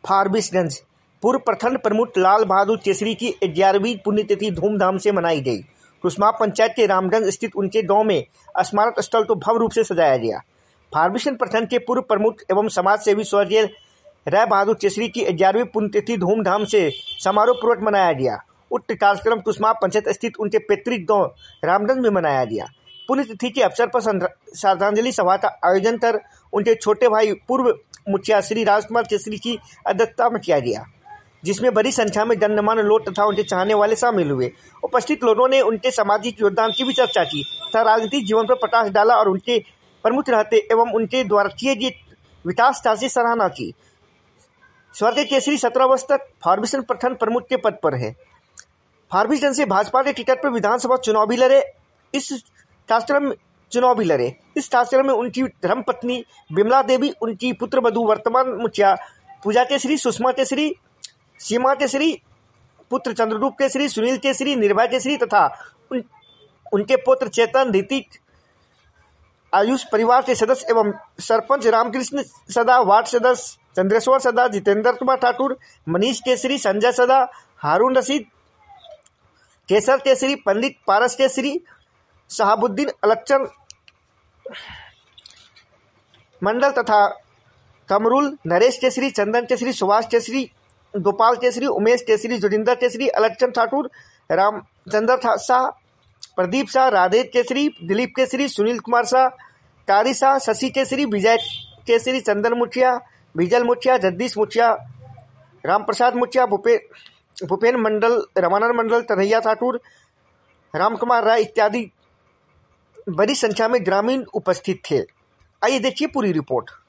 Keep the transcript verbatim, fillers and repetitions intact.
फारबिसगंज। पूर्व प्रखंड प्रमुख लाल बहादुर केसरी की ग्यारहवीं पुण्यतिथि धूमधाम से मनाई गई। कुसमां पंचायत के रामगंज स्थित उनके गांव में स्मारक स्थल तो भव्य रूप से सजाया गया। फारबिसगंज प्रखंड के पूर्व प्रमुख एवं समाज सेवी स्वर्गीय राय बहादुर केसरी की ग्यारहवीं पुण्यतिथि धूमधाम से समारोह पूर्वक मनाया गया। उक्त कार्यक्रम कुसमां पंचायत स्थित उनके पैतृक गांव रामगंज में मनाया गया। पुण्यतिथि के अवसर पर श्रद्धांजलि सभा का आयोजन कर उनके छोटे भाई पूर्व मुखिया श्री राजकुमार केसरी की अध्यक्षता में किया गया, जिसमें बड़ी संख्या में गणमान्य लोग तथा उनके चाहने वाले शामिल हुए। उपस्थित लोगों ने उनके सामाजिक योगदान की भी चर्चा की तथा राजनीतिक जीवन पर प्रकाश डाला और उनके प्रमुख रहते एवं उनके द्वारा किए गए विकास कार्य की सराहना की। स्वर्गीय केसरी सत्रह वर्ष तक फारबिसगंज प्रखंड प्रमुख के पद पर है। फारबिसगंज से भाजपा के टिकट पर विधानसभा चुनाव भी लड़े। इस कार्यक्रम चुनाव भी लड़े इस कार्यक्रम में उनकी धर्मपत्नी बिमला देवी, उनकी पुत्र वधू वर्तमान मुखिया पूजा केसरी, सुषमा केसरी, सीमा केसरी, पुत्र चंद्ररूप केसरी, सुनील केसरी, निर्भय केसरी तथा उन, उनके पुत्र चेतन, ऋतिक, आयुष परिवार के सदस्य एवं सरपंच रामकृष्ण सदा, वार्ड सदस्य चंद्रेश्वर सदा, जितेंद्र कुमार ठाकुर, मनीष केसरी, संजय सदा, हारून रशीद, केसर केसरी, पंडित पारस केसरी, शहाबुद्दीन अलक्षण मंडल तथा कमरुल, नरेश केसरी, चंदन केसरी, सुभाष केसरी, गोपाल केसरी, उमेश केसरी, जोगिंदर केसरी, अलक्षण ठाकुर, रामचंद्र शाह, प्रदीप शाह, राधे केसरी, दिलीप केसरी, सुनील कुमार शाह, कारी शाह, शशि केसरी, विजय केसरी, चंदन मुखिया, विजल मुखिया, जगदीश मुखिया, राम प्रसाद मुखिया, भूपे भूपेन मंडल, रमानंद मंडल, कन्हैया ठाकुर, राम कुमार राय इत्यादि बड़ी संख्या में ग्रामीण उपस्थित थे। आइए देखिए पूरी रिपोर्ट।